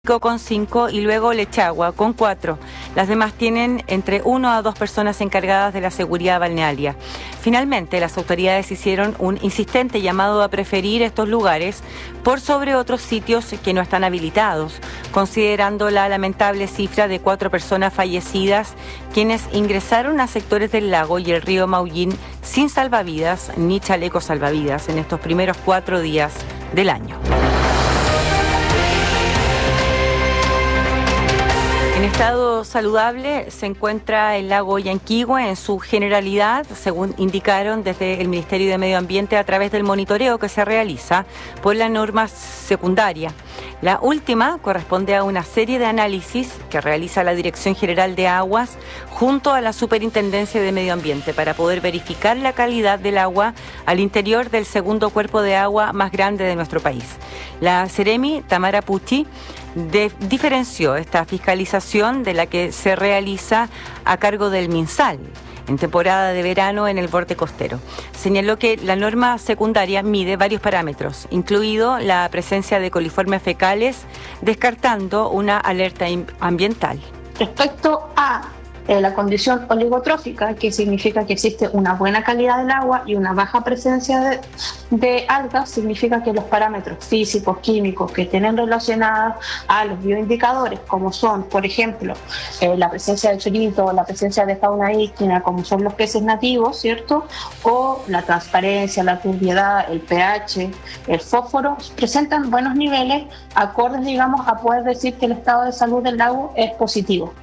con 5 y luego Lechagua con 4. Las demás tienen entre 1 a 2 personas encargadas de la seguridad balnearia. Finalmente, las autoridades hicieron un insistente llamado a preferir estos lugares por sobre otros sitios que no están habilitados, considerando la lamentable cifra de 4 personas fallecidas quienes ingresaron a sectores del lago y el río Maullín sin salvavidas ni chalecos salvavidas en estos primeros 4 días del año. En estado saludable se encuentra el lago Yanquihue en su generalidad, según indicaron desde el Ministerio de Medio Ambiente a través del monitoreo que se realiza por la norma secundaria. La última corresponde a una serie de análisis que realiza la Dirección General de Aguas junto a la Superintendencia de Medio Ambiente para poder verificar la calidad del agua al interior del segundo cuerpo de agua más grande de nuestro país. La Seremi, Tamara Pucci, diferenció esta fiscalización de la que se realiza a cargo del MinSal en temporada de verano en el borde costero. Señaló que la norma secundaria mide varios parámetros, incluido la presencia de coliformes fecales, descartando una alerta ambiental. Respecto a la condición oligotrófica, que significa que existe una buena calidad del agua y una baja presencia de algas, significa que los parámetros físicos, químicos que tienen relacionadas a los bioindicadores, como son, por ejemplo, la presencia de chorito, la presencia de fauna ígnea, como son los peces nativos, ¿cierto? O la transparencia, la turbiedad, el pH, el fósforo, presentan buenos niveles acordes, digamos, a poder decir que el estado de salud del lago es positivo.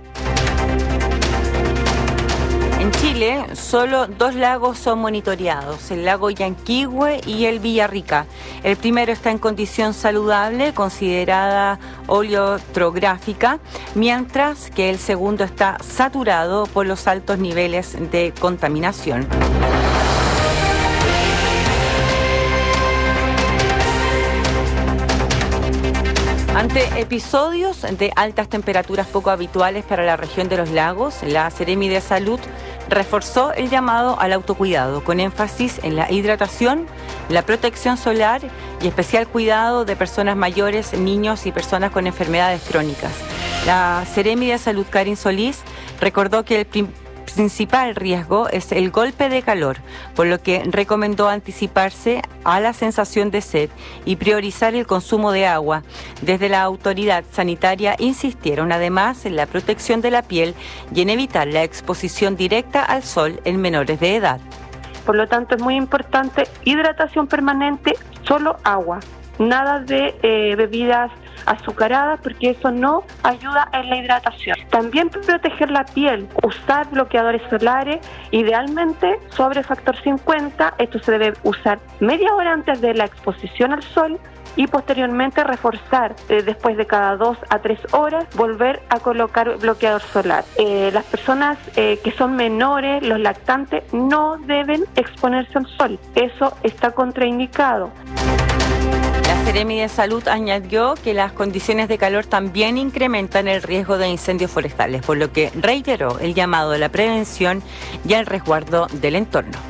En Chile, solo 2 lagos son monitoreados, el lago Yanquihue y el Villarrica. El primero está en condición saludable, considerada oleotrográfica, mientras que el segundo está saturado por los altos niveles de contaminación. Ante episodios de altas temperaturas poco habituales para la región de los lagos, la Seremi de Salud reforzó el llamado al autocuidado, con énfasis en la hidratación, la protección solar y especial cuidado de personas mayores, niños y personas con enfermedades crónicas. La Seremi de Salud, Karin Solís, recordó que el principal riesgo es el golpe de calor, por lo que recomendó anticiparse a la sensación de sed y priorizar el consumo de agua. Desde la autoridad sanitaria insistieron además en la protección de la piel y en evitar la exposición directa al sol en menores de edad. Por lo tanto, es muy importante hidratación permanente, solo agua, nada de bebidas azucaradas, porque eso no ayuda en la hidratación. También proteger la piel, usar bloqueadores solares, idealmente sobre factor 50. Esto se debe usar media hora antes de la exposición al sol y posteriormente reforzar después de cada 2 a 3 horas, volver a colocar bloqueador solar. Las personas que son menores, los lactantes, no deben exponerse al sol. Eso está contraindicado. La Seremi de Salud añadió que las condiciones de calor también incrementan el riesgo de incendios forestales, por lo que reiteró el llamado a la prevención y al resguardo del entorno.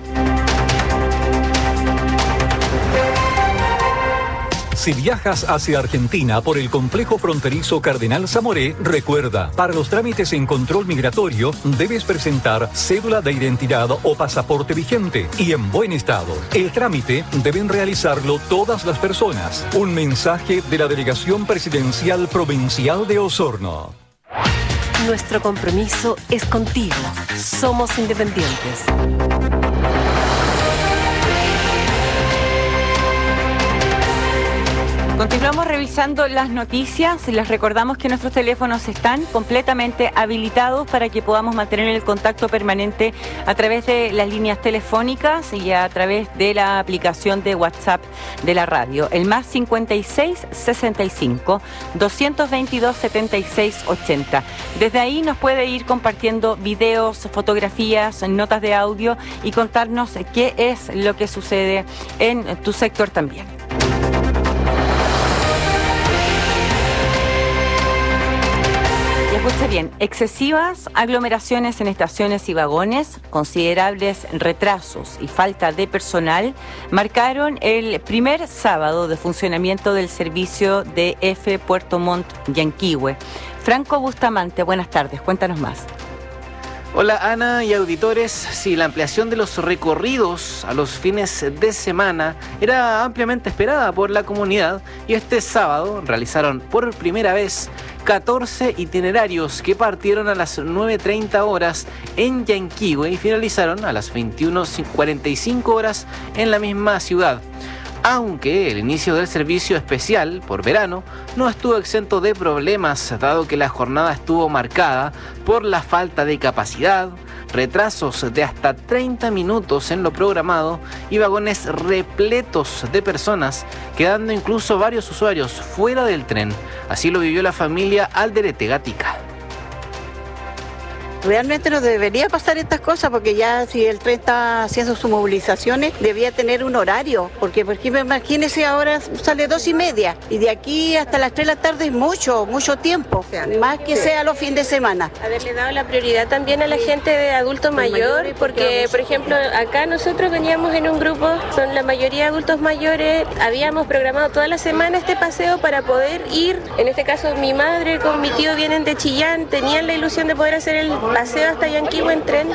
Si viajas hacia Argentina por el complejo fronterizo Cardenal Zamoré, recuerda, para los trámites en control migratorio debes presentar cédula de identidad o pasaporte vigente y en buen estado. El trámite deben realizarlo todas las personas. Un mensaje de la Delegación Presidencial Provincial de Osorno. Nuestro compromiso es contigo. Somos independientes. Continuamos revisando las noticias. Les recordamos que nuestros teléfonos están completamente habilitados para que podamos mantener el contacto permanente a través de las líneas telefónicas y a través de la aplicación de WhatsApp de la radio. El más 56 65 222 76 80. Desde ahí nos puede ir compartiendo videos, fotografías, notas de audio y contarnos qué es lo que sucede en tu sector también. Escuche bien, excesivas aglomeraciones en estaciones y vagones, considerables retrasos y falta de personal marcaron el primer sábado de funcionamiento del servicio de F Puerto Montt Yanquihue. Franco Bustamante, buenas tardes, cuéntanos más. Hola Ana y auditores, sí, la ampliación de los recorridos a los fines de semana era ampliamente esperada por la comunidad y este sábado realizaron por primera vez 14 itinerarios que partieron a las 9:30 horas en Yanquihue y finalizaron a las 21:45 horas en la misma ciudad. Aunque el inicio del servicio especial por verano no estuvo exento de problemas, dado que la jornada estuvo marcada por la falta de capacidad, retrasos de hasta 30 minutos en lo programado y vagones repletos de personas, quedando incluso varios usuarios fuera del tren. Así lo vivió la familia Alderete Gatica. Realmente no debería pasar estas cosas porque ya si el tren está haciendo sus movilizaciones debía tener un horario, porque por ejemplo imagínese ahora sale 2:30 y de aquí hasta las 3 de la tarde es mucho tiempo, más que sea los fines de semana. Haberle dado la prioridad también a la gente de adulto mayor, porque por ejemplo acá nosotros veníamos en un grupo, son la mayoría adultos mayores, habíamos programado toda la semana este paseo para poder ir, en este caso mi madre con mi tío vienen de Chillán, tenían la ilusión de poder hacer el paseo hasta Yanquihue en tren.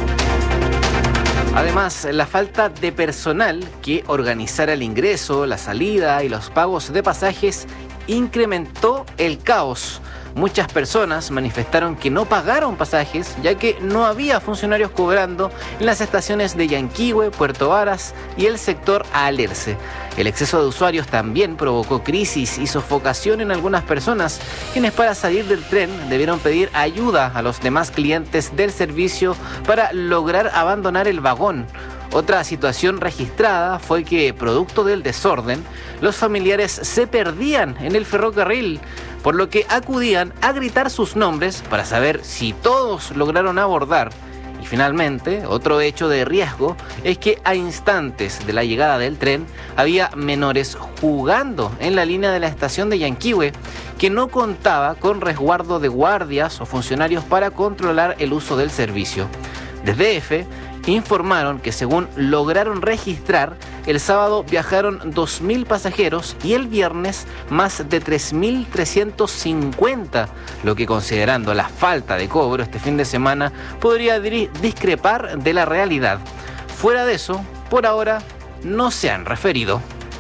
Además, la falta de personal que organizara el ingreso, la salida y los pagos de pasajes incrementó el caos. Muchas personas manifestaron que no pagaron pasajes ya que no había funcionarios cobrando en las estaciones de Yanquihue, Puerto Varas y el sector Alerce. El exceso de usuarios también provocó crisis y sofocación en algunas personas, quienes para salir del tren debieron pedir ayuda a los demás clientes del servicio para lograr abandonar el vagón. Otra situación registrada fue que, producto del desorden, los familiares se perdían en el ferrocarril, por lo que acudían a gritar sus nombres para saber si todos lograron abordar. Y finalmente, otro hecho de riesgo es que a instantes de la llegada del tren había menores jugando en la línea de la estación de Yanquihue, que no contaba con resguardo de guardias o funcionarios para controlar el uso del servicio. Desde EFE informaron que según lograron registrar, el sábado viajaron 2.000 pasajeros y el viernes más de 3.350, lo que considerando la falta de cobro este fin de semana podría discrepar de la realidad. Fuera de eso, por ahora no se han referido.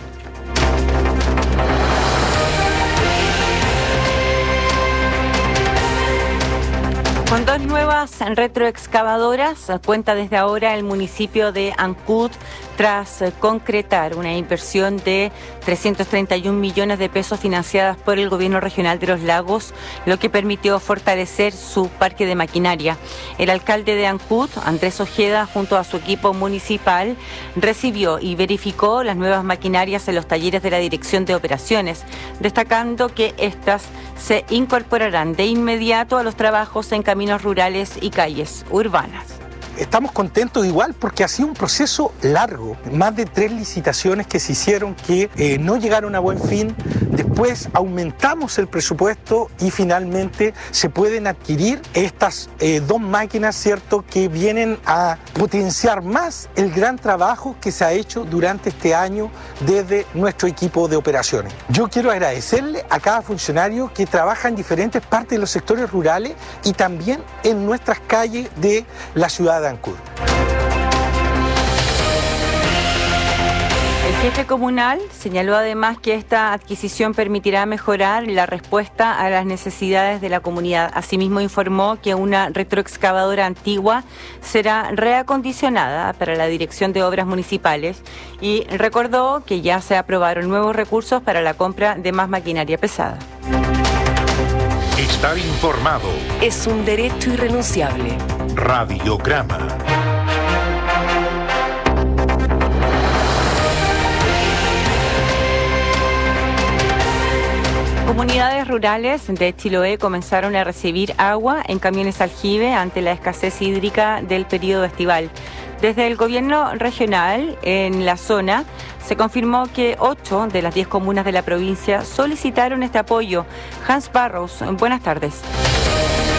Con 2 nuevas retroexcavadoras, cuenta desde ahora el municipio de Ancud tras concretar una inversión de 331 millones de pesos financiadas por el Gobierno Regional de los Lagos, lo que permitió fortalecer su parque de maquinaria. El alcalde de Ancud, Andrés Ojeda, junto a su equipo municipal, recibió y verificó las nuevas maquinarias en los talleres de la Dirección de Operaciones, destacando que estas se incorporarán de inmediato a los trabajos en caminos rurales y calles urbanas. Estamos contentos igual porque ha sido un proceso largo, más de 3 licitaciones que se hicieron que no llegaron a buen fin. Después aumentamos el presupuesto y finalmente se pueden adquirir estas 2 máquinas, ¿cierto?, que vienen a potenciar más el gran trabajo que se ha hecho durante este año desde nuestro equipo de operaciones. Yo quiero agradecerle a cada funcionario que trabaja en diferentes partes de los sectores rurales y también en nuestras calles de la ciudad de Ancud. El jefe comunal señaló además que esta adquisición permitirá mejorar la respuesta a las necesidades de la comunidad. Asimismo informó que una retroexcavadora antigua será reacondicionada para la Dirección de Obras Municipales y recordó que ya se aprobaron nuevos recursos para la compra de más maquinaria pesada. Estar informado es un derecho irrenunciable. Radiograma. Comunidades rurales de Chiloé comenzaron a recibir agua en camiones aljibe ante la escasez hídrica del periodo estival. Desde el gobierno regional en la zona se confirmó que 8 de las 10 comunas de la provincia solicitaron este apoyo. Hans Barros, buenas tardes.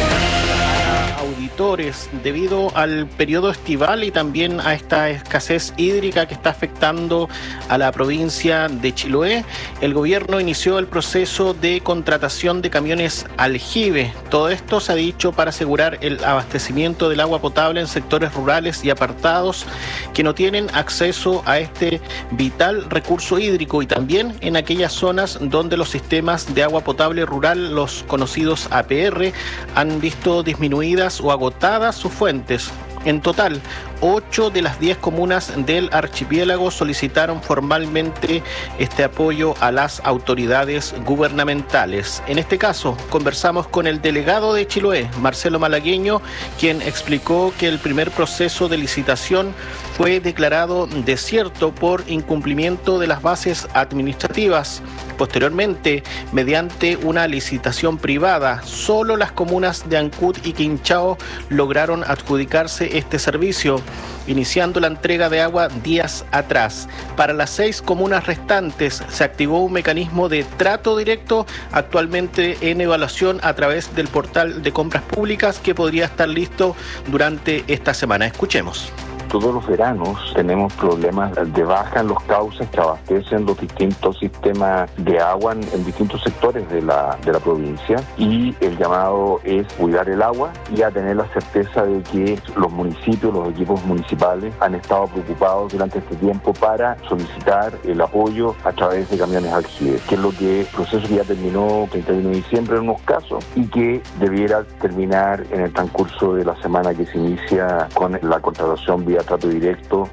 auditores debido al periodo estival y también a esta escasez hídrica que está afectando a la provincia de Chiloé. El gobierno inició el proceso de contratación de camiones aljibe. Todo esto se ha dicho para asegurar el abastecimiento del agua potable en sectores rurales y apartados que no tienen acceso a este vital recurso hídrico, y también en aquellas zonas donde los sistemas de agua potable rural, los conocidos APR, han visto disminuidas o agotadas sus fuentes. En total, 8 de las 10 comunas del archipiélago solicitaron formalmente este apoyo a las autoridades gubernamentales. En este caso, conversamos con el delegado de Chiloé, Marcelo Malagueño, quien explicó que el primer proceso de licitación fue declarado desierto por incumplimiento de las bases administrativas. Posteriormente, mediante una licitación privada, solo las comunas de Ancud y Quinchao lograron adjudicarse este servicio, iniciando la entrega de agua días atrás. Para las 6 comunas restantes se activó un mecanismo de trato directo, actualmente en evaluación a través del portal de compras públicas, que podría estar listo durante esta semana. Escuchemos. Todos los veranos tenemos problemas de baja en los cauces que abastecen los distintos sistemas de agua en distintos sectores de la provincia, y el llamado es cuidar el agua y a tener la certeza de que los municipios, los equipos municipales han estado preocupados durante este tiempo para solicitar el apoyo a través de camiones aljibe, que es lo que el proceso que ya terminó 31 de diciembre en unos casos y que debiera terminar en el transcurso de la semana que se inicia con la contratación vía trato directo.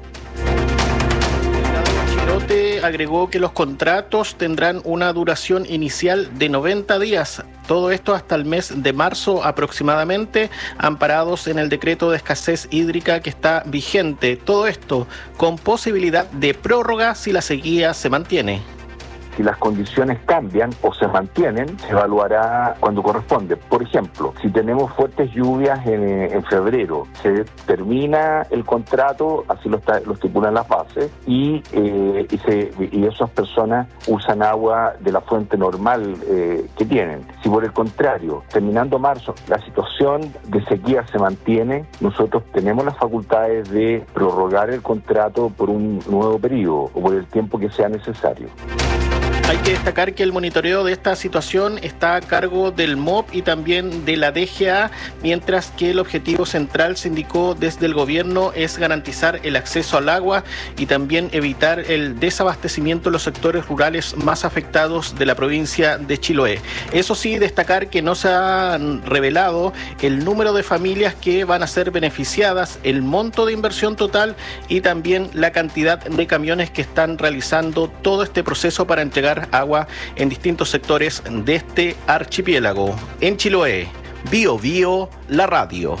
Chirote agregó que los contratos tendrán una duración inicial de 90 días. Todo esto hasta el mes de marzo aproximadamente, amparados en el decreto de escasez hídrica que está vigente. Todo esto con posibilidad de prórroga si la sequía se mantiene. Si las condiciones cambian o se mantienen, se evaluará cuando corresponde. Por ejemplo, si tenemos fuertes lluvias en febrero, se termina el contrato, así lo estipulan las bases, y esas personas usan agua de la fuente normal que tienen. Si por el contrario, terminando marzo, la situación de sequía se mantiene, nosotros tenemos las facultades de prorrogar el contrato por un nuevo periodo o por el tiempo que sea necesario. Hay que destacar que el monitoreo de esta situación está a cargo del MOP y también de la DGA, mientras que el objetivo central, se indicó desde el gobierno, es garantizar el acceso al agua y también evitar el desabastecimiento en los sectores rurales más afectados de la provincia de Chiloé. Eso sí, destacar que no se ha revelado el número de familias que van a ser beneficiadas, el monto de inversión total y también la cantidad de camiones que están realizando todo este proceso para entregar agua en distintos sectores de este archipiélago. En Chiloé, Bio Bio, la radio.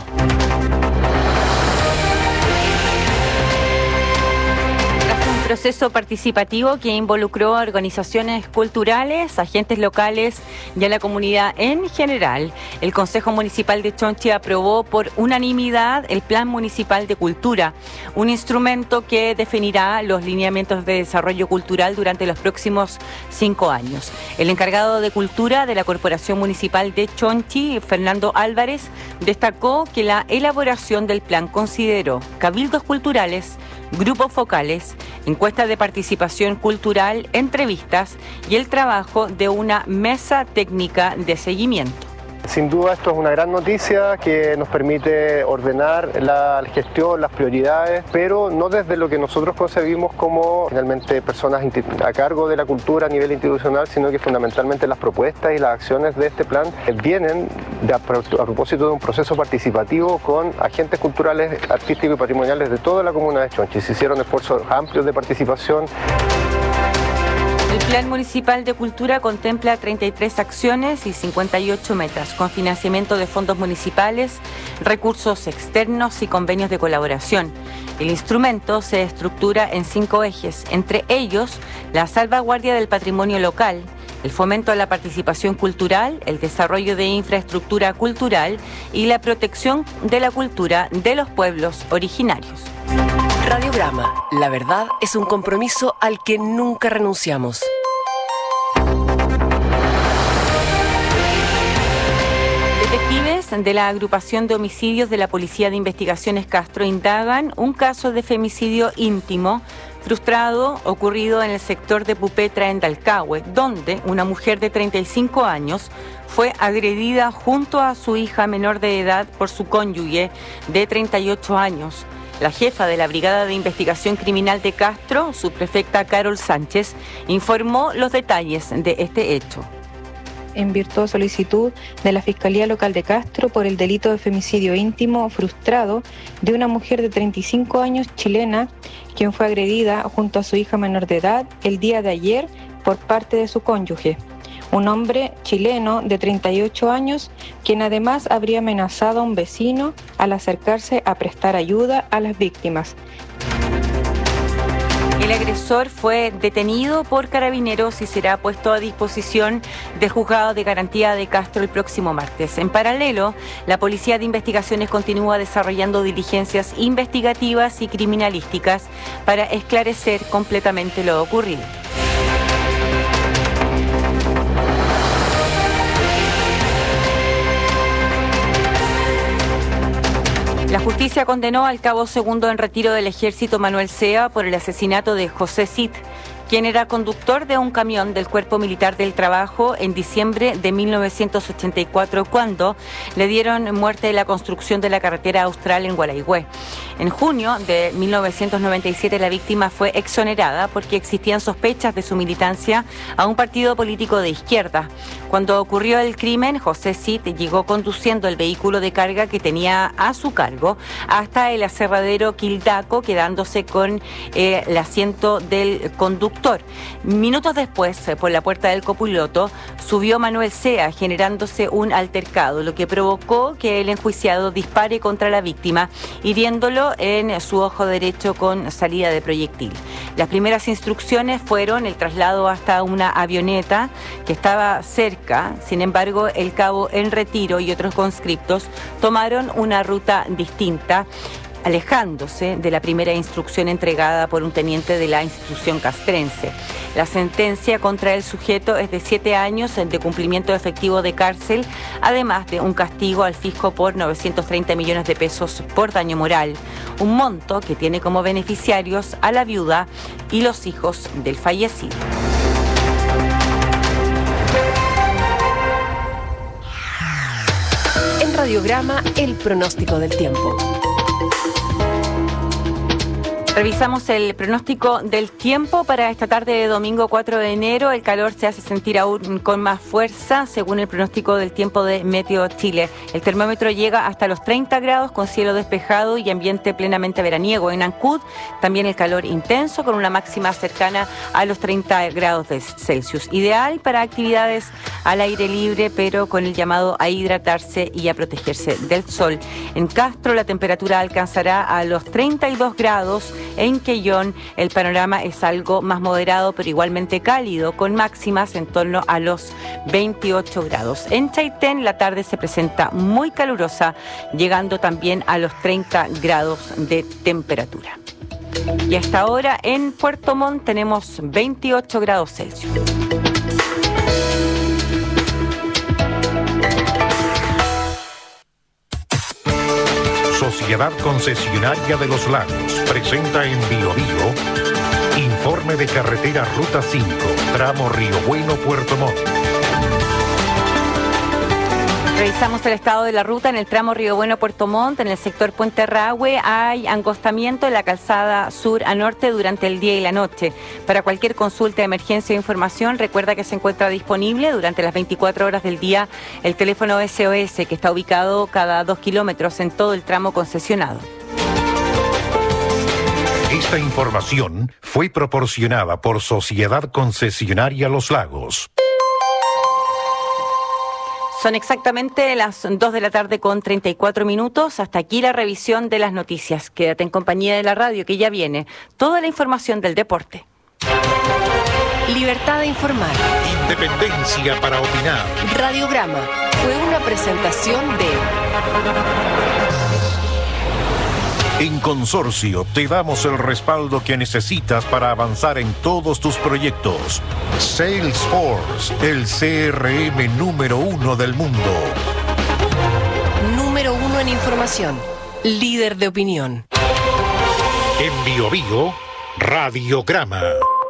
Proceso participativo que involucró a organizaciones culturales, agentes locales y a la comunidad en general. El Consejo Municipal de Chonchi aprobó por unanimidad el Plan Municipal de Cultura, un instrumento que definirá los lineamientos de desarrollo cultural durante los próximos 5 años. El encargado de Cultura de la Corporación Municipal de Chonchi, Fernando Álvarez, destacó que la elaboración del plan consideró cabildos culturales, grupos focales, encuestas de participación cultural, entrevistas y el trabajo de una mesa técnica de seguimiento. Sin duda esto es una gran noticia que nos permite ordenar la gestión, las prioridades, pero no desde lo que nosotros concebimos como finalmente personas a cargo de la cultura a nivel institucional, sino que fundamentalmente las propuestas y las acciones de este plan vienen a propósito de un proceso participativo con agentes culturales, artísticos y patrimoniales de toda la comuna de Chonchi. Se hicieron esfuerzos amplios de participación. El Plan Municipal de Cultura contempla 33 acciones y 58 metas, con financiamiento de fondos municipales, recursos externos y convenios de colaboración. El instrumento se estructura en 5 ejes, entre ellos la salvaguardia del patrimonio local, el fomento a la participación cultural, el desarrollo de infraestructura cultural y la protección de la cultura de los pueblos originarios. Radiograma. La verdad es un compromiso al que nunca renunciamos. Detectives de la agrupación de homicidios de la Policía de Investigaciones Castro indagan un caso de femicidio íntimo frustrado ocurrido en el sector de Pupetra, en Dalcahue, donde una mujer de 35 años fue agredida junto a su hija menor de edad por su cónyuge de 38 años. La jefa de la Brigada de Investigación Criminal de Castro, subprefecta Carol Sánchez, informó los detalles de este hecho. En virtud de solicitud de la Fiscalía Local de Castro por el delito de femicidio íntimo frustrado de una mujer de 35 años chilena, quien fue agredida junto a su hija menor de edad el día de ayer por parte de su cónyuge, un hombre chileno de 38 años, quien además habría amenazado a un vecino al acercarse a prestar ayuda a las víctimas. El agresor fue detenido por Carabineros y será puesto a disposición del Juzgado de Garantía de Castro el próximo martes. En paralelo, la Policía de Investigaciones continúa desarrollando diligencias investigativas y criminalísticas para esclarecer completamente lo ocurrido. La justicia condenó al cabo segundo en retiro del Ejército Manuel Sea por el asesinato de José Cid, quien era conductor de un camión del Cuerpo Militar del Trabajo en diciembre de 1984, cuando le dieron muerte en la construcción de la carretera austral en Gualeguay. En junio de 1997 la víctima fue exonerada porque existían sospechas de su militancia a un partido político de izquierda. Cuando ocurrió el crimen, José Cid llegó conduciendo el vehículo de carga que tenía a su cargo hasta el aserradero Quildaco, quedándose con el asiento del conductor. Minutos después, por la puerta del copiloto, subió Manuel Sea, generándose un altercado, lo que provocó que el enjuiciado dispare contra la víctima, hiriéndolo en su ojo derecho con salida de proyectil. Las primeras instrucciones fueron el traslado hasta una avioneta que estaba cerca. Sin embargo, el cabo en retiro y otros conscriptos tomaron una ruta distinta, alejándose de la primera instrucción entregada por un teniente de la institución castrense. La sentencia contra el sujeto es de 7 años de cumplimiento efectivo de cárcel, además de un castigo al fisco por 930 millones de pesos por daño moral, un monto que tiene como beneficiarios a la viuda y los hijos del fallecido. En Radiograma, el pronóstico del tiempo. Revisamos el pronóstico del tiempo para esta tarde de domingo 4 de enero. El calor se hace sentir aún con más fuerza según el pronóstico del tiempo de Meteo Chile. El termómetro llega hasta los 30 grados con cielo despejado y ambiente plenamente veraniego. En Ancud también el calor intenso con una máxima cercana a los 30 grados Celsius. Ideal para actividades al aire libre, pero con el llamado a hidratarse y a protegerse del sol. En Castro la temperatura alcanzará a los 32 grados. En Quellón el panorama es algo más moderado pero igualmente cálido, con máximas en torno a los 28 grados. En Chaitén la tarde se presenta muy calurosa, llegando también a los 30 grados de temperatura. Y hasta ahora en Puerto Montt tenemos 28 grados Celsius. Sociedad Concesionaria de los Lagos presenta en Bio Bio informe de carretera Ruta 5, tramo Río Bueno, Puerto Montt. Revisamos el estado de la ruta en el tramo Río Bueno, Puerto Montt. En el sector Puente Rahue hay angostamiento en la calzada sur a norte durante el día y la noche. Para cualquier consulta, emergencia o información, recuerda que se encuentra disponible durante las 24 horas del día el teléfono SOS, que está ubicado cada 2 kilómetros en todo el tramo concesionado. Esta información fue proporcionada por Sociedad Concesionaria Los Lagos. Son exactamente las 2 de la tarde con 34 minutos. Hasta aquí la revisión de las noticias. Quédate en compañía de la radio, que ya viene toda la información del deporte. Libertad de informar. Independencia para opinar. Radiograma fue una presentación de... En Consorcio te damos el respaldo que necesitas para avanzar en todos tus proyectos. Salesforce, el CRM número 1 del mundo. en información. Líder de opinión. En Biobío, Radiograma.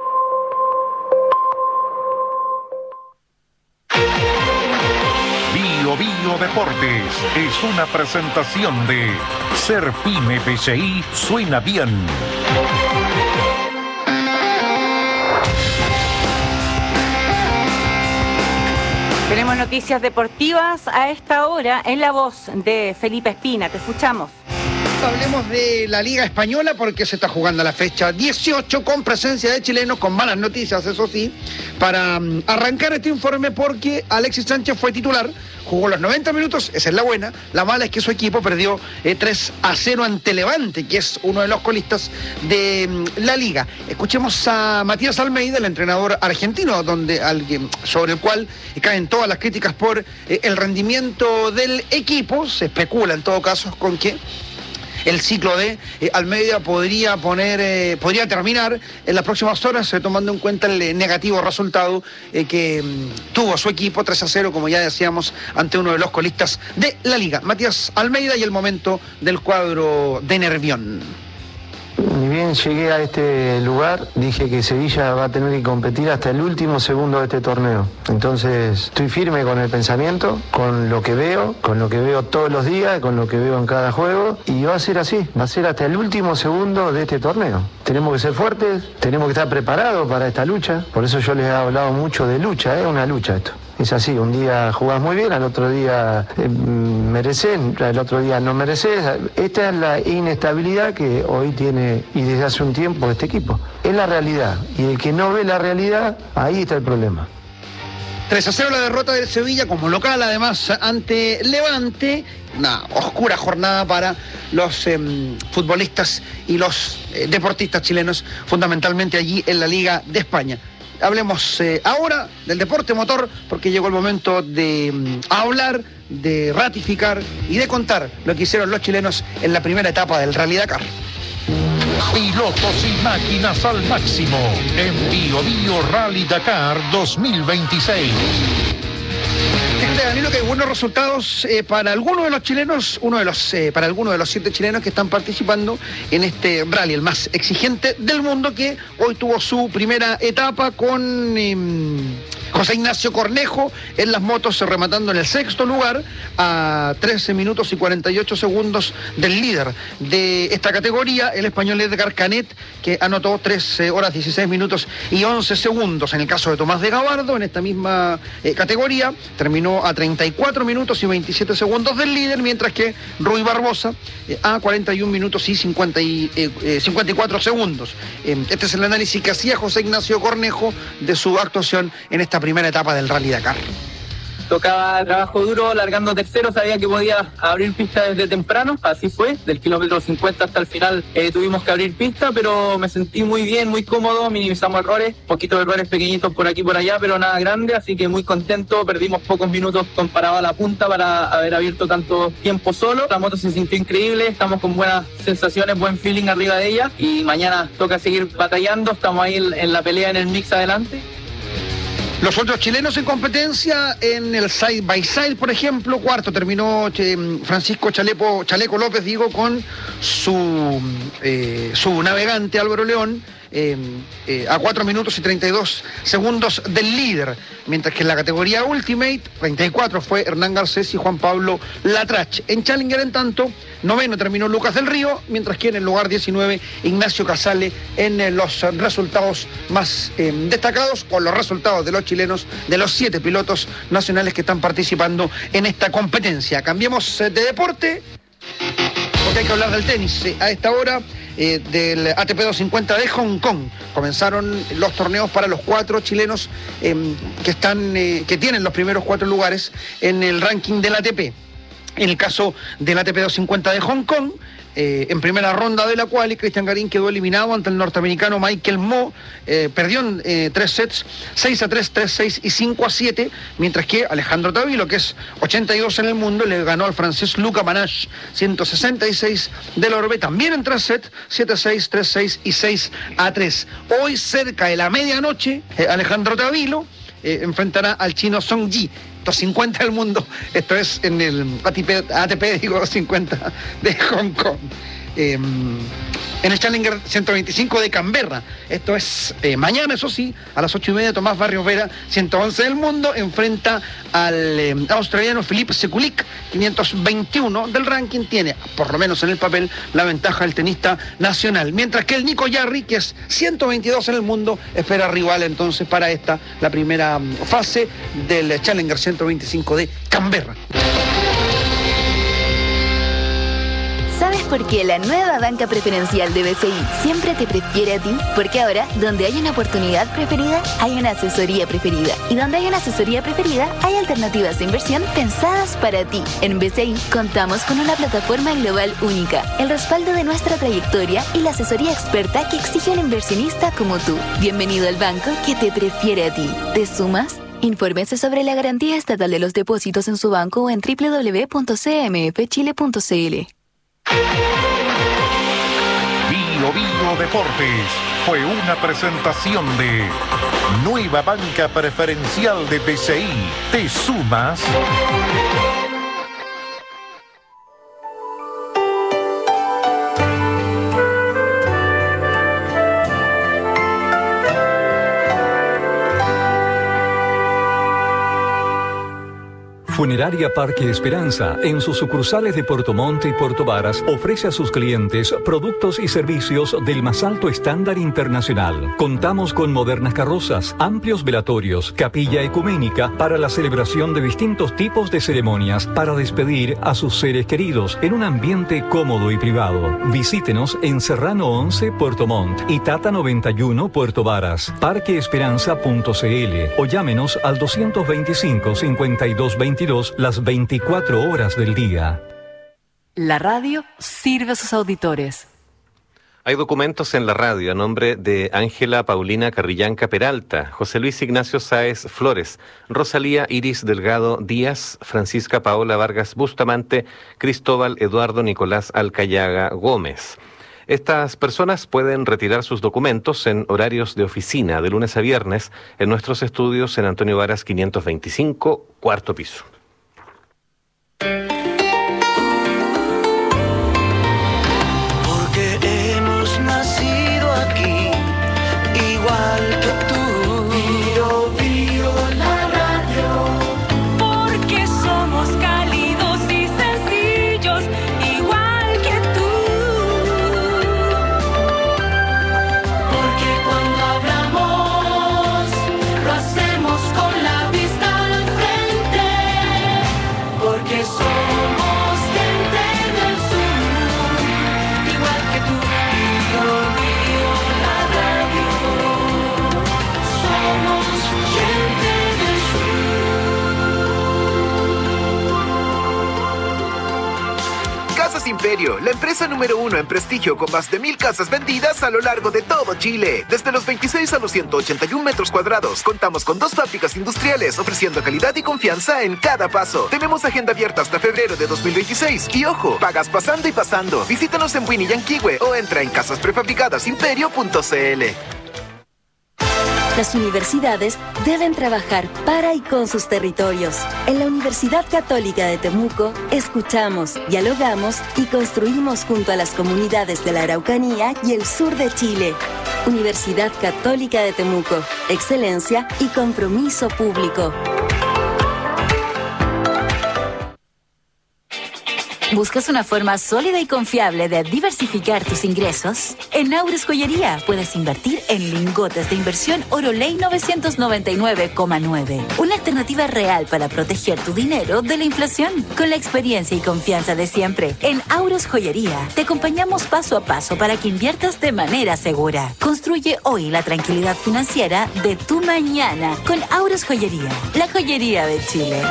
Biobío Deportes es una presentación de Ser Pyme PCI suena bien. Tenemos noticias deportivas a esta hora en la voz de Felipe Espina. Te escuchamos. Hablemos de la Liga Española porque se está jugando la fecha 18 con presencia de chilenos, con malas noticias, eso sí, para arrancar este informe porque Alexis Sánchez fue titular, jugó los 90 minutos, esa es la buena, la mala es que su equipo perdió 3-0 ante Levante, que es uno de los colistas de la Liga. Escuchemos a Matías Almeida, el entrenador argentino, sobre el cual caen todas las críticas por el rendimiento del equipo. Se especula en todo caso con que el ciclo de Almeida podría terminar en las próximas horas, tomando en cuenta el negativo resultado que tuvo su equipo, 3-0, como ya decíamos, ante uno de los colistas de la Liga. Matías Almeida y el momento del cuadro de Nervión. Ni bien llegué a este lugar, dije que Sevilla va a tener que competir hasta el último segundo de este torneo. Entonces estoy firme con el pensamiento, con lo que veo todos los días, con lo que veo en cada juego, y va a ser así, va a ser hasta el último segundo de este torneo. Tenemos que ser fuertes, tenemos que estar preparados para esta lucha, por eso yo les he hablado mucho de lucha, es una lucha esto. Es así, un día jugás muy bien, al otro día mereces, al otro día no mereces. Esta es la inestabilidad que hoy tiene y desde hace un tiempo este equipo. Es la realidad, y el que no ve la realidad, ahí está el problema. 3-0 la derrota del Sevilla como local, además, ante Levante. Una oscura jornada para los futbolistas y los deportistas chilenos, fundamentalmente allí en la Liga de España. Hablemos ahora del deporte motor, porque llegó el momento de hablar, de ratificar y de contar lo que hicieron los chilenos en la primera etapa del Rally Dakar. Pilotos y máquinas al máximo en Biobío Rally Dakar 2026. Danilo, que hay buenos resultados para algunos de los chilenos, para algunos de los 7 chilenos que están participando en este rally, el más exigente del mundo, que hoy tuvo su primera etapa con José Ignacio Cornejo en las motos, rematando en el 6º lugar a 13 minutos y 48 segundos del líder de esta categoría, el español Edgar Canet, que anotó 13 horas 16 minutos y 11 segundos. En el caso de Tomás de Gabardo, en esta misma categoría, terminó a 34 minutos y 27 segundos del líder, mientras que Rui Barbosa a 41 minutos y 54 segundos. Este es el análisis que hacía José Ignacio Cornejo de su actuación en esta primera etapa del Rally Dakar. Tocaba trabajo duro, largando tercero, sabía que podía abrir pista desde temprano, así fue, del kilómetro 50 hasta el final tuvimos que abrir pista, pero me sentí muy bien, muy cómodo, minimizamos errores, poquitos errores pequeñitos por aquí y por allá, pero nada grande, así que muy contento, perdimos pocos minutos comparado a la punta para haber abierto tanto tiempo solo, la moto se sintió increíble, estamos con buenas sensaciones, buen feeling arriba de ella, y mañana toca seguir batallando, estamos ahí en la pelea en el mix adelante. Los otros chilenos en competencia en el side by side, por ejemplo, cuarto terminó Francisco Chaleco López, con su navegante Álvaro León, a 4 minutos y 32 segundos del líder, mientras que en la categoría Ultimate 34 fue Hernán Garcés y Juan Pablo Latrach. En Challenger, en tanto, noveno terminó Lucas del Río, mientras que en el lugar 19 Ignacio Casale, en los resultados más destacados, con los resultados de los chilenos, de los 7 pilotos nacionales que están participando en esta competencia. Cambiemos de deporte, porque hay que hablar del tenis. A esta hora del ATP 250 de Hong Kong comenzaron los torneos para los 4 chilenos que tienen los primeros 4 lugares en el ranking del ATP. En el caso del ATP 250 de Hong Kong, en primera ronda de la quali, Cristian Garín quedó eliminado ante el norteamericano Michael Mo, perdió en 3 sets, 6-3, 3-6 y 5-7, mientras que Alejandro Tavilo, que es 82 en el mundo, le ganó al francés Luca Manache, 166 del orbe, también en 3 sets, 7-6, 3-6 y 6-3. Hoy, cerca de la medianoche, Alejandro Tavilo enfrentará al chino Song Ji, 250 del mundo. Esto es en el ATP 50 de Hong Kong. En el Challenger 125 de Canberra. Esto es mañana, eso sí, a las 8:30, Tomás Barrios Vera, 111 del mundo, enfrenta al australiano Filip Sekulic, 521 del ranking. Tiene, por lo menos en el papel, la ventaja del tenista nacional. Mientras que el Nico Jarry, que es 122 en el mundo, espera rival entonces para la primera fase del Challenger 125 de Canberra. ¿Sabes por qué la nueva banca preferencial de BCI siempre te prefiere a ti? Porque ahora, donde hay una oportunidad preferida, hay una asesoría preferida. Y donde hay una asesoría preferida, hay alternativas de inversión pensadas para ti. En BCI contamos con una plataforma global única, el respaldo de nuestra trayectoria y la asesoría experta que exige un inversionista como tú. Bienvenido al banco que te prefiere a ti. ¿Te sumas? Infórmese sobre la garantía estatal de los depósitos en su banco o en www.cmfchile.cl. Bio Bio Deportes fue una presentación de Nueva Banca Preferencial de BCI. ¿Te sumas? Funeraria Parque Esperanza, en sus sucursales de Puerto Montt y Puerto Varas, ofrece a sus clientes productos y servicios del más alto estándar internacional. Contamos con modernas carrozas, amplios velatorios, capilla ecuménica para la celebración de distintos tipos de ceremonias para despedir a sus seres queridos en un ambiente cómodo y privado. Visítenos en Serrano 11, Puerto Montt y Tata 91, Puerto Varas, parqueesperanza.cl o llámenos al 225-5222 las 24 horas del día. La radio sirve a sus auditores. Hay documentos en la radio a nombre de Ángela Paulina Carrillanca Peralta, José Luis Ignacio Sáez Flores, Rosalía Iris Delgado Díaz, Francisca Paola Vargas Bustamante, Cristóbal Eduardo Nicolás Alcayaga Gómez. Estas personas pueden retirar sus documentos en horarios de oficina de lunes a viernes en nuestros estudios en Antonio Varas 525, cuarto piso. Porque hemos nacido aquí, igual que tú. Bio Bio la radio. Porque somos cálidos y sencillos, igual que tú. Porque cuando hablamos, lo hacemos con la vista al frente. Porque somos gente del sur, igual que tú. Bio Bio la radio. Somos gente del sur. Casas Imperio, la empresa número 1 en prestigio con más de 1,000 casas vendidas a lo largo de todo Chile. Desde los 26 a los 181 metros cuadrados. Contamos con 2 fábricas industriales ofreciendo calidad y confianza en cada paso. Tenemos agenda abierta hasta febrero de 2026. Y ojo, pagas pasando y pasando. Visítanos en Buin y Yanquihue o entra en casasprefabricadosimperio.cl. Las universidades deben trabajar para y con sus territorios. En la Universidad Católica de Temuco, escuchamos, dialogamos y construimos junto a las comunidades de la Araucanía y el sur de Chile. Universidad Católica de Temuco, excelencia y compromiso público. ¿Buscas una forma sólida y confiable de diversificar tus ingresos? En Aures Joyería puedes invertir en lingotes de inversión Oroley 999,9. Una alternativa real para proteger tu dinero de la inflación. Con la experiencia y confianza de siempre, en Aures Joyería te acompañamos paso a paso para que inviertas de manera segura. Construye hoy la tranquilidad financiera de tu mañana con Aures Joyería, la joyería de Chile.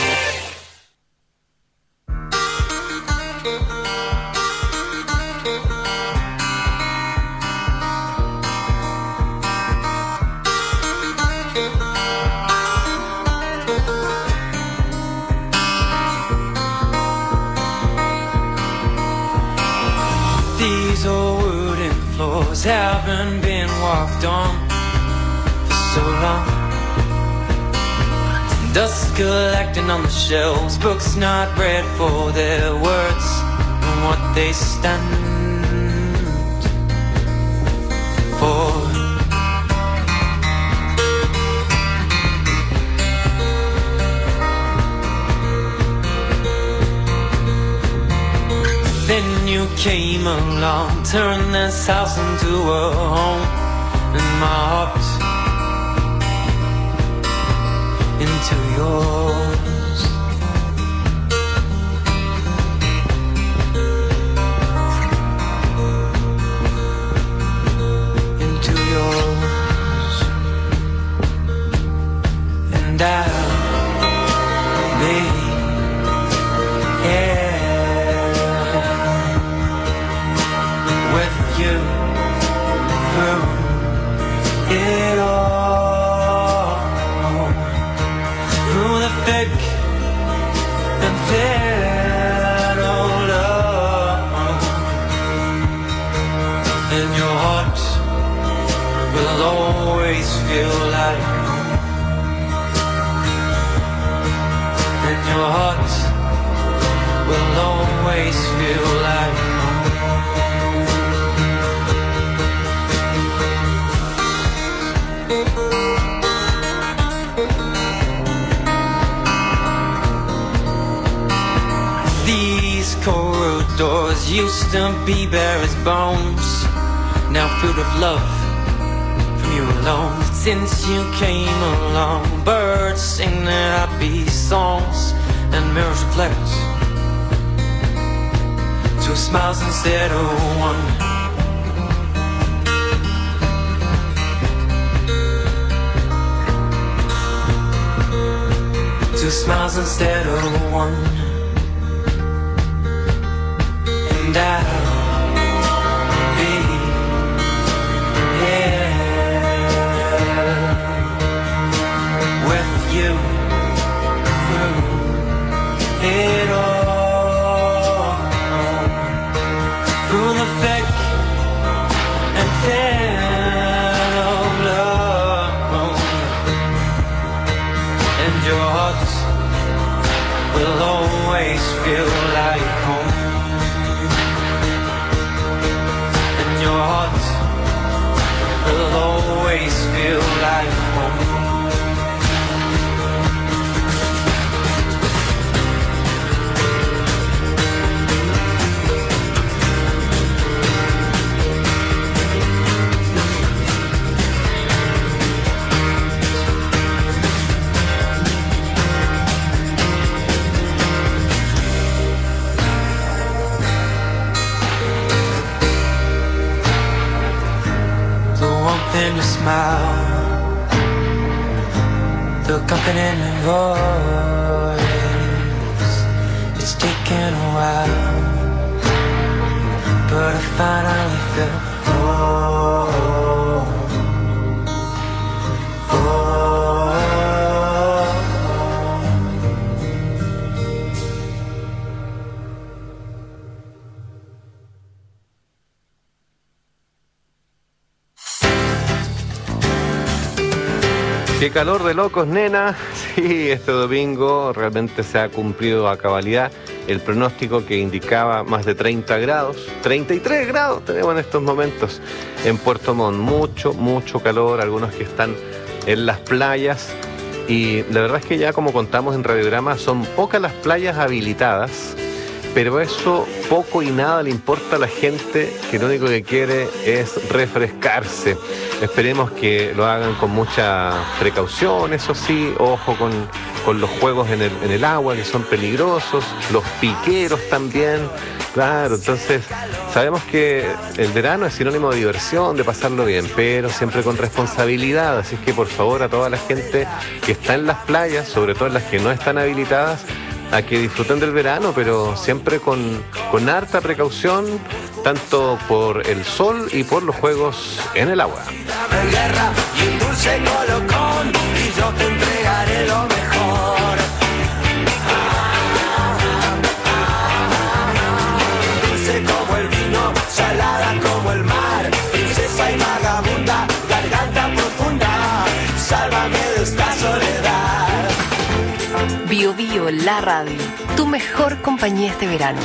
These old wooden floors haven't been walked on for so long. Dust collecting on the shelves, books not read for their words and what they stand for. Then you came along, turned this house into a home, and my heart into yours. Into yours. And I'll be here with you through it all, through the thick and thin of love. And your heart will always feel like home. And your heart will always feel like home. These corridors used to be bare as bones, now filled with love from you alone. Since you came along, birds sing their happy songs and mirrors reflect two smiles instead of one. Two smiles instead of one. And I'll be here with you through it all, through the thick and thin of love. And your heart will always feel like home. Your heart will always feel like home. In your smile, the confident in voice. It's taken a while, but I finally feel home. Qué calor de locos, nena. Sí, este domingo realmente se ha cumplido a cabalidad el pronóstico que indicaba más de 30 grados. 33 grados tenemos en estos momentos en Puerto Montt. Mucho calor, algunos que están en las playas. Y la verdad es que ya, como contamos en Radiograma, son pocas las playas habilitadas, pero eso poco y nada le importa a la gente que lo único que quiere es refrescarse. Esperemos que lo hagan con mucha precaución, eso sí, ojo con los juegos en el agua, que son peligrosos, los piqueros también, claro. Entonces sabemos que el verano es sinónimo de diversión, de pasarlo bien, pero siempre con responsabilidad, así que por favor a toda la gente que está en las playas, sobre todo en las que no están habilitadas, a que disfruten del verano, pero siempre con harta precaución, tanto por el sol y por los juegos en el agua. Dame guerra y un dulce colocón, y yo te entregaré lo mejor. Dulce como el vino, salada como el mar, princesa y vagabunda, garganta profunda, sálvame de esta soledad. Bio, la radio. Tu mejor compañía este verano.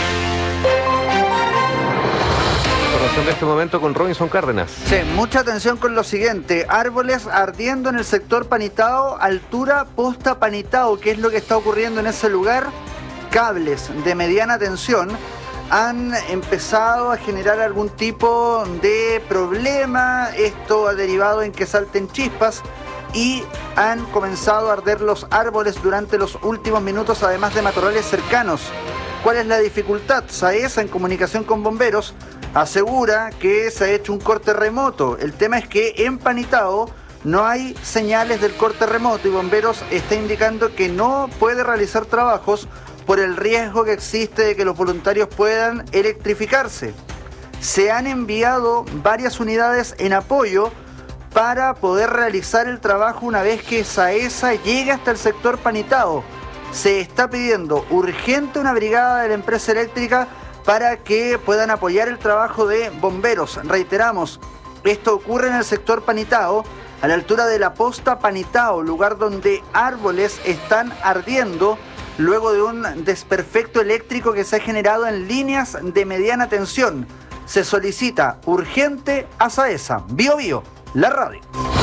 Información de este momento con Robinson Cárdenas. Sí, mucha atención con lo siguiente. Árboles ardiendo en el sector Panitao, altura Posta Panitao. ¿Qué es lo que está ocurriendo en ese lugar? Cables de mediana tensión han empezado a generar algún tipo de problema. Esto ha derivado en que salten chispas y han comenzado a arder los árboles durante los últimos minutos, además de matorrales cercanos. ¿Cuál es la dificultad? SAESA, en comunicación con bomberos, asegura que se ha hecho un corte remoto. El tema es que en Panitao no hay señales del corte remoto y bomberos está indicando que no puede realizar trabajos por el riesgo que existe de que los voluntarios puedan electrificarse. Se han enviado varias unidades en apoyo para poder realizar el trabajo una vez que SAESA llegue hasta el sector Panitao. Se está pidiendo urgente una brigada de la empresa eléctrica para que puedan apoyar el trabajo de bomberos. Reiteramos, esto ocurre en el sector Panitao, a la altura de la Posta Panitao, lugar donde árboles están ardiendo luego de un desperfecto eléctrico que se ha generado en líneas de mediana tensión. Se solicita urgente a SAESA. Bio Bio, la radio.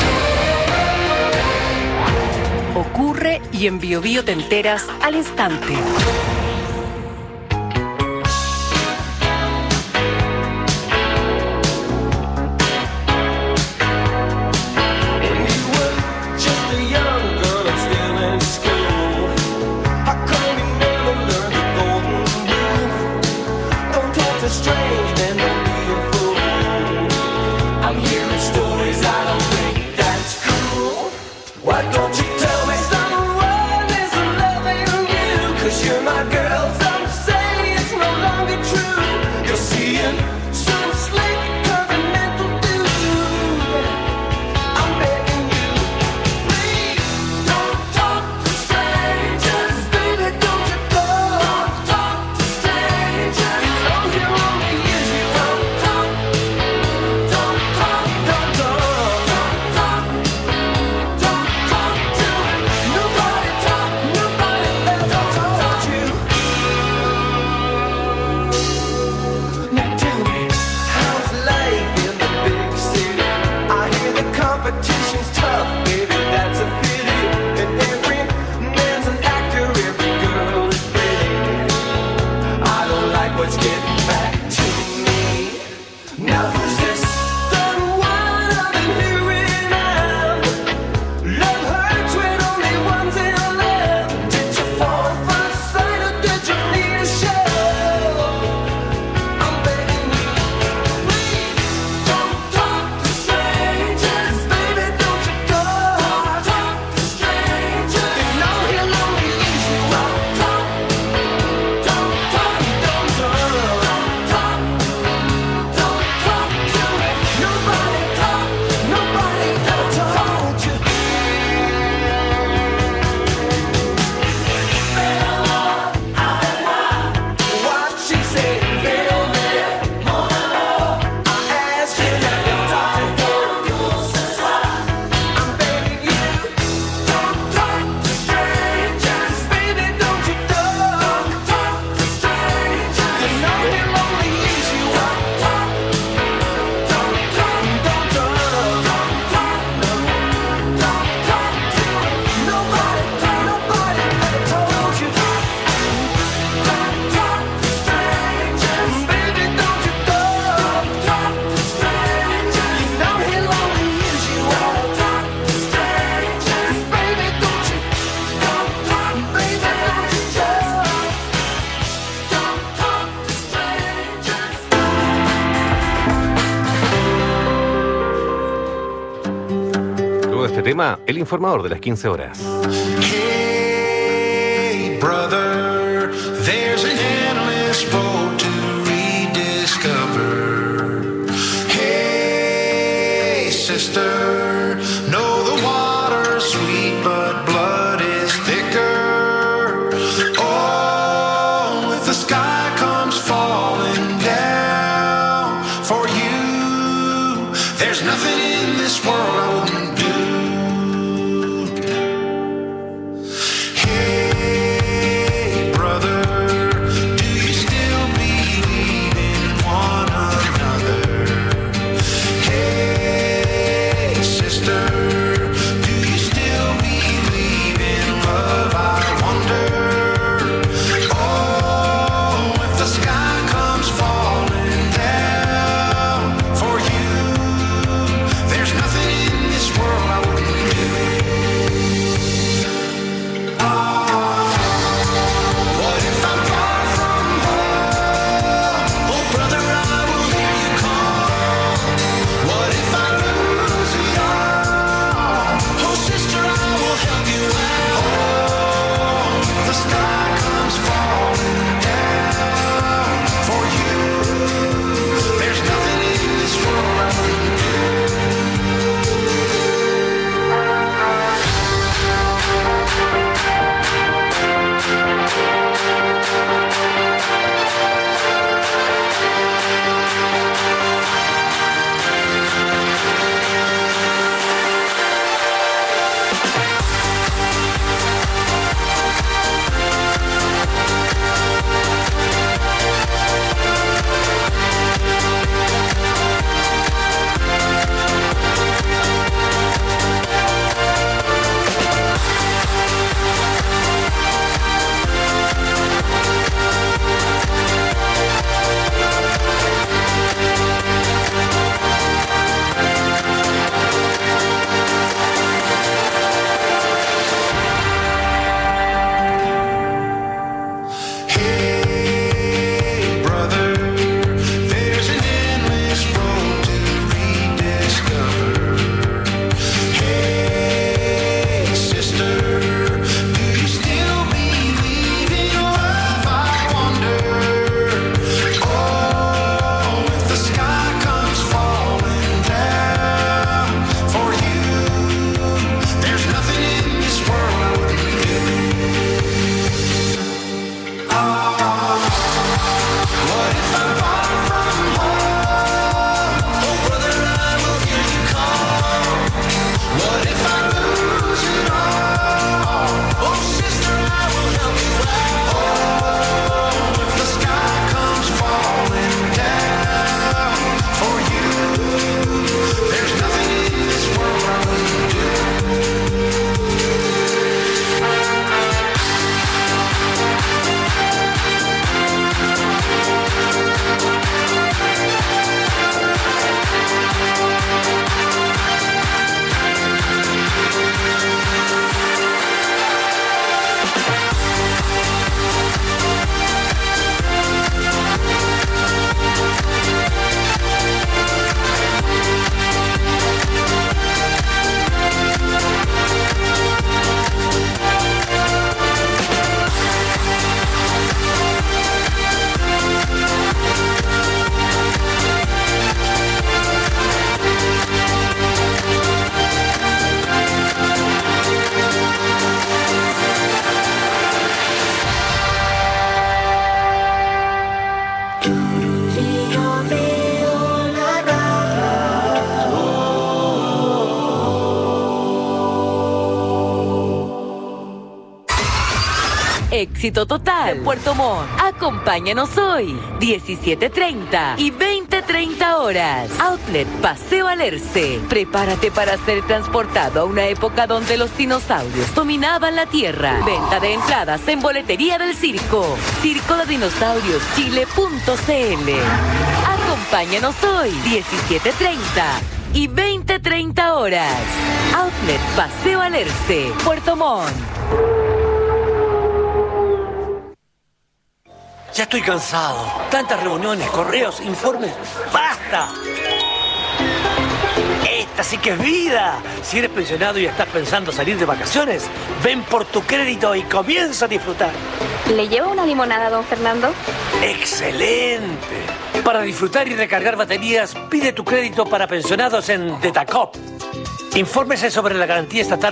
Ocurre y en Bio Bio te enteras al instante. Tema, el informador de las 15 horas. Hey, brother, there's an endless road to rediscover. Hey, sister, know the water's sweet, but blood is thicker. Oh, if the sky comes falling down for you, there's nothing in this world I wouldn't do. Hey, éxito total. Puerto Montt, acompáñanos hoy, 17:30 y 20:30 horas. Outlet Paseo Alerce. Prepárate para ser transportado a una época donde los dinosaurios dominaban la Tierra. Venta de entradas en boletería del circo. circodedinosaurioschile.cl. Acompáñanos hoy, 17:30 y 20:30 horas. Outlet Paseo Alerce, Puerto Montt. Ya estoy cansado. Tantas reuniones, correos, informes. ¡Basta! Esta sí que es vida. Si eres pensionado y estás pensando salir de vacaciones, ven por tu crédito y comienza a disfrutar. ¿Le llevo una limonada, don Fernando? ¡Excelente! Para disfrutar y recargar baterías, pide tu crédito para pensionados en Detacop. Infórmese sobre la garantía estatal